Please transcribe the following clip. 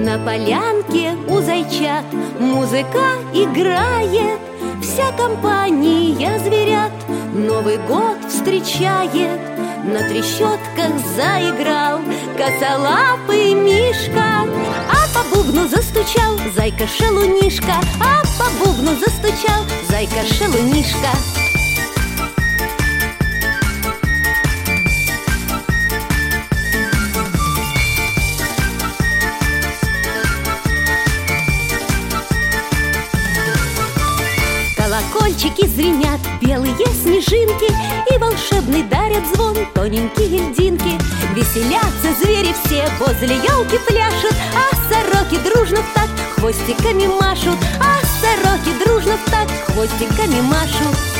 На полянке у зайчат музыка играет, вся компания зверят Новый год встречает. На трещотках заиграл косолапый мишка, а по бубну застучал зайка-шалунишка, а по бубну застучал зайка-шалунишка. Колокольчики звенят, белые снежинки, и волшебный дарят звон тоненькие льдинки. Веселятся звери все, возле елки пляшут, а сороки дружно в такт хвостиками машут, а сороки дружно в такт хвостиками машут.